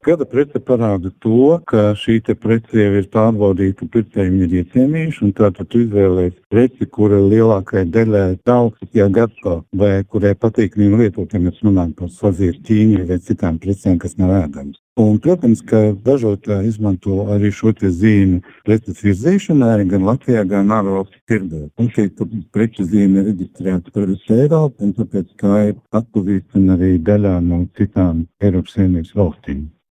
Gada prece parāda to, ka šī prece jau ir pārbaudīta, pircējiem ir iecienījuši, un tātad tu izvēlējies preci, kura lielākajai daļai tautas gatava, vai kurai patīk viņu lietot, ja mēs runājam par svazīru ķīņu vai citām precēm, kas nav ēdamas. Un, protams, ka ražotāji izmanto arī šo zīmi preces virzīšanai gan Latvijā, gan ārvalstu tirgos. Un šī preču zīme ir reģistrēta par visu Eiropu, un tāpēc tā ir atpazīstama arī daļā no citām Eiropas Savienības valstīm.